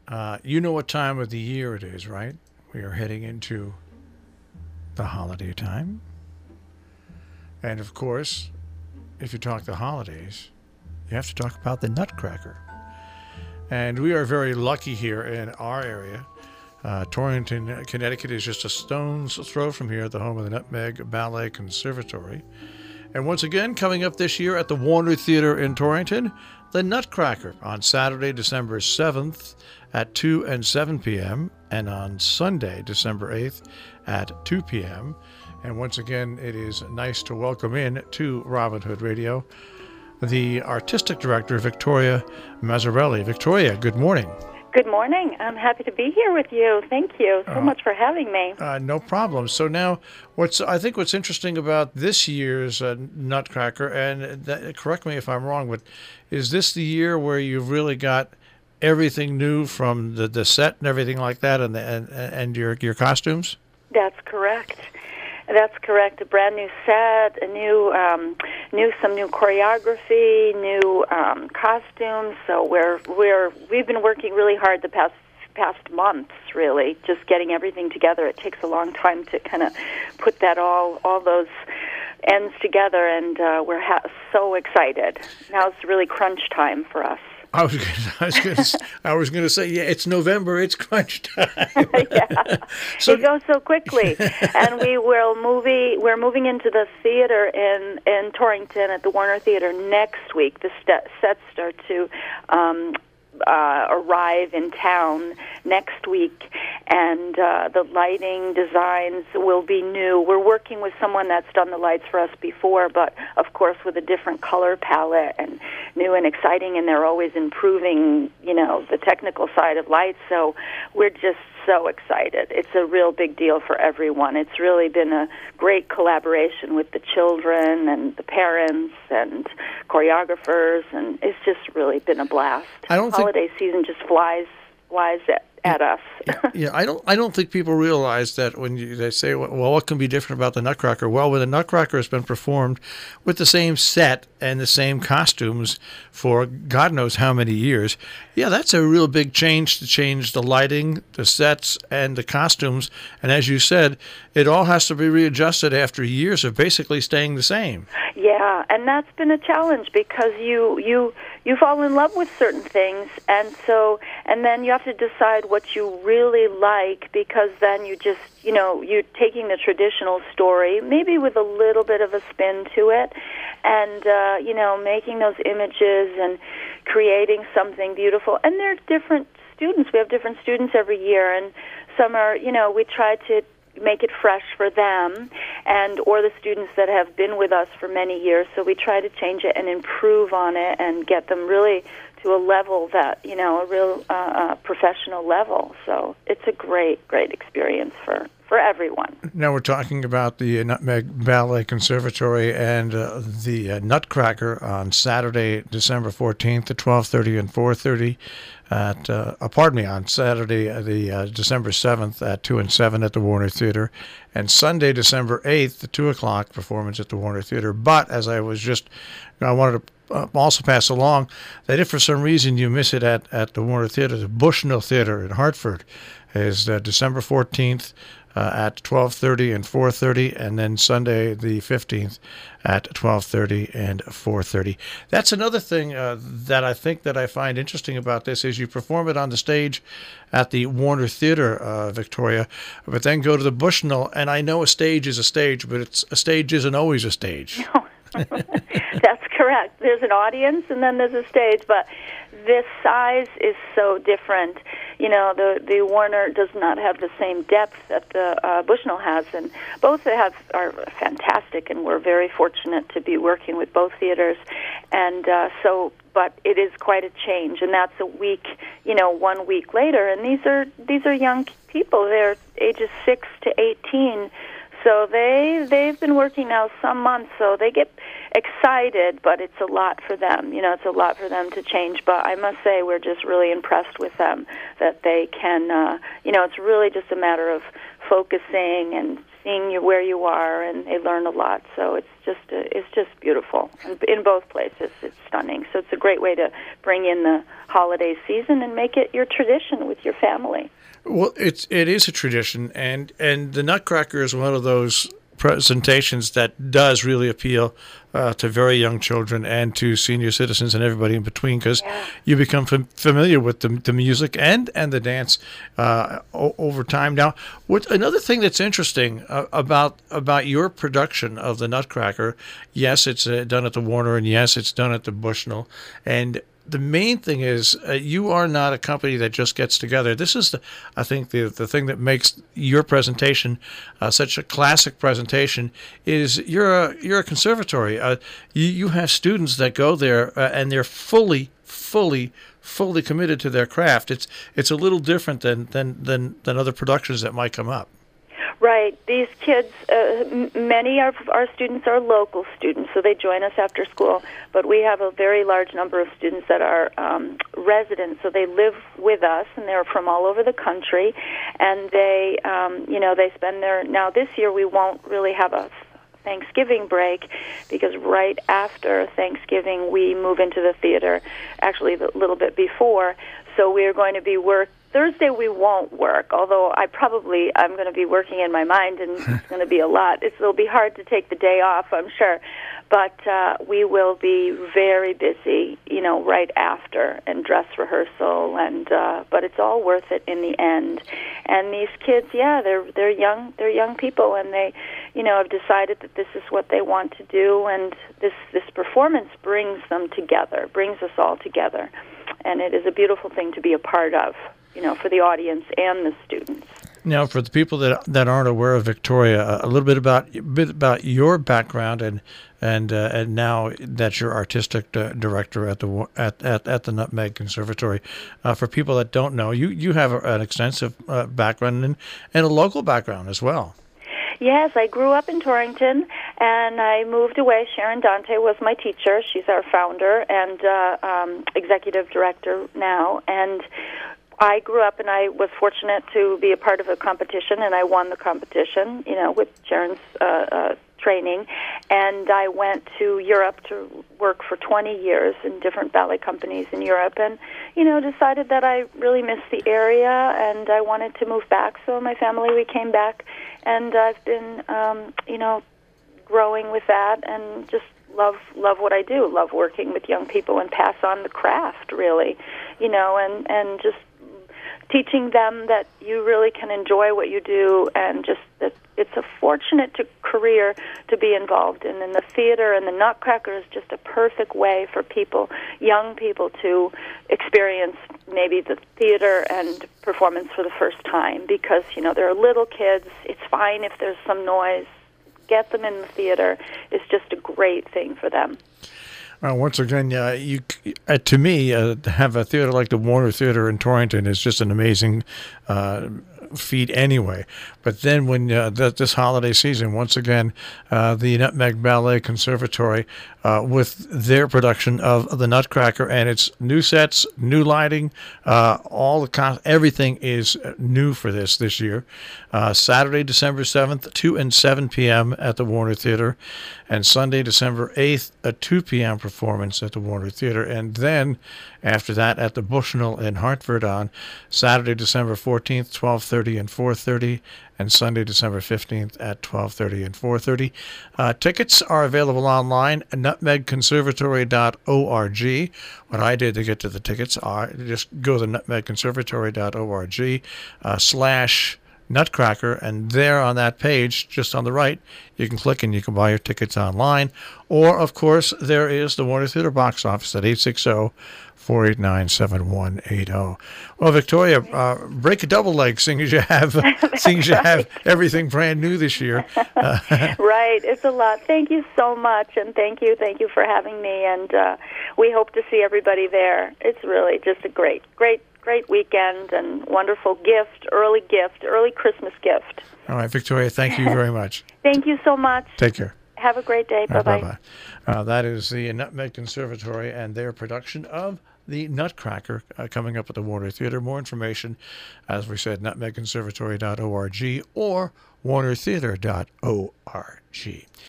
You know what time of the year it is, right? We are heading into the holiday time. And of course, if you talk the holidays, you have to talk about the Nutcracker. And we are very lucky here in our area. Torrington, Connecticut is just a stone's throw from here, the home of the Nutmeg Ballet Conservatory. And once again, coming up this year at the Warner Theater in Torrington, the Nutcracker on Saturday, December 7th at 2 and 7 p.m. and on Sunday, December 8th at 2 p.m. And once again, it is nice to welcome in to Robin Hood Radio the artistic director, Victoria Mazzarelli. Victoria, good morning. Good morning. I'm happy to be here with you. Thank you so much for having me. No problem. So now, I think what's interesting about this year's Nutcracker, and correct me if I'm wrong, but is this the year where you've really got everything new from the set and everything like that, and your costumes? That's correct. That's correct. A brand new set, some new choreography, new costumes. So we've been working really hard the past months, really, just getting everything together. It takes a long time to kind of put that all those ends together, and we're so excited. Now it's really crunch time for us. I was going to say, yeah, it's November, it's crunch time. Yeah, so, it goes so quickly, and we're moving into the theater in Torrington at the Warner Theater next week. The sets start to arrive in town next week, and the lighting designs will be new. We're working with someone that's done the lights for us before, but of course with a different color palette and new and exciting, and they're always improving, the technical side of lights. So we're just so excited. It's a real big deal for everyone. It's really been a great collaboration with the children and the parents and choreographers, and it's just really been a blast. Holiday season just flies at us. Yeah, I don't think people realize that when they say, well, what can be different about the Nutcracker? Well, when the Nutcracker has been performed with the same set and the same costumes for God knows how many years, yeah, that's a real big change to change the lighting, the sets, and the costumes. And as you said, it all has to be readjusted after years of basically staying the same. Yeah, and that's been a challenge because you fall in love with certain things, and then you have to decide what you really like, because then you just, you're taking the traditional story, maybe with a little bit of a spin to it, and, making those images and creating something beautiful. And they're different students. We have different students every year, and some are, we try to make it fresh for them or the students that have been with us for many years. So we try to change it and improve on it and get them really to a level that, a real professional level. So it's a great experience for everyone. Now we're talking about the Nutmeg Ballet Conservatory and the Nutcracker on Saturday, December 14th at 12:30 and 4:30 on Saturday, the December 7th at 2 and 7 at the Warner Theater, and Sunday, December 8th, the 2 o'clock performance at the Warner Theater. But as I wanted to also pass along that if for some reason you miss it at the Warner Theater, the Bushnell Theater in Hartford is December 14th at 12:30 and 4:30, and then Sunday the 15th at 12:30 and 4:30. That's another thing that I think that I find interesting about this is you perform it on the stage at the Warner Theater, Victoria, but then go to the Bushnell, and I know a stage is a stage, but a stage isn't always a stage. No. That's correct. There's an audience and then there's a stage, but this size is so different. The Warner does not have the same depth that the Bushnell has, and both are fantastic, and we're very fortunate to be working with both theaters. And but it is quite a change, and that's a week, 1 week later. And these are young people. They're ages 6 to 18. So they've been working now some months, so they get excited, but it's a lot for them. It's a lot for them to change. But I must say we're just really impressed with them that they can, it's really just a matter of focusing and seeing you where you are, and they learn a lot. So it's just beautiful. And in both places, it's stunning. So it's a great way to bring in the holiday season and make it your tradition with your family. Well, it is a tradition, and the Nutcracker is one of those presentations that does really appeal to very young children and to senior citizens and everybody in between, because you become familiar with the music and the dance over time. Now, another thing that's interesting about your production of the Nutcracker, yes, it's done at the Warner, and yes, it's done at the Bushnell, and the main thing is you are not a company that just gets together. This is, I think, the thing that makes your presentation such a classic presentation is you're a conservatory. You have students that go there and they're fully committed to their craft. It's a little different than other productions that might come up. Right. These kids, many of our students are local students, so they join us after school. But we have a very large number of students that are residents, so they live with us, and they're from all over the country. And they, they spend their. Now this year we won't really have a Thanksgiving break, because right after Thanksgiving we move into the theater, actually a little bit before. So we are going to be Thursday we won't work, although I'm going to be working in my mind, and it's going to be a lot. It'll be hard to take the day off, I'm sure. But we will be very busy, right after, and dress rehearsal, but it's all worth it in the end. And these kids, they're young people, and they, have decided that this is what they want to do, and this performance brings them together, brings us all together. And it is a beautiful thing to be a part of, for the audience and the students. Now, for the people that aren't aware of Victoria, a little bit about your background and now that you're artistic director at the Nutmeg Conservatory. For people that don't know, you have an extensive background and a local background as well. Yes, I grew up in Torrington, and I moved away. Sharon Dante was my teacher. She's our founder and executive director now. And I grew up, and I was fortunate to be a part of a competition, and I won the competition, with Sharon's training. And I went to Europe to work for 20 years in different ballet companies in Europe, and, decided that I really missed the area, and I wanted to move back. So my family, we came back, and I've been, growing with that, and just love what I do. Love working with young people and pass on the craft, really, and just teaching them that you really can enjoy what you do, and just that it's a fortunate career to be involved in. And the theater and the Nutcracker is just a perfect way for people, young people, to experience maybe the theater and performance for the first time, because, they're little kids. It's fine if there's some noise. Get them in the theater. It's just a great thing for them. Once again, to me, to have a theater like the Warner Theater in Torrington is just an amazing feat anyway. But then when this holiday season, once again, the Nutmeg Ballet Conservatory with their production of the Nutcracker, and it's new sets, new lighting, everything is new for this year. Saturday, December 7th, 2 and 7 p.m. at the Warner Theater, and Sunday, December 8th, a 2 p.m. performance at the Warner Theater, and then after that at the Bushnell in Hartford on Saturday, December 14th, 12:30 and 4:30, and Sunday, December 15th at 12:30 and 4:30. Tickets are available online at nutmegconservatory.org. What I did to get to the tickets are just go to nutmegconservatory.org /Nutcracker, and there on that page, just on the right, you can click and you can buy your tickets online. Or, of course, there is the Warner Theater box office at 860-489-7180. Well, Victoria, break a double leg, seeing as you have everything brand new this year. Right, it's a lot. Thank you so much, and thank you for having me. And we hope to see everybody there. It's really just a great weekend and wonderful early Christmas gift. All right, Victoria, thank you very much. Thank you so much. Take care. Have a great day. Bye-bye. Bye-bye. That is the Nutmeg Conservatory and their production of the Nutcracker coming up at the Warner Theater. More information, as we said, nutmegconservatory.org or warnertheater.org.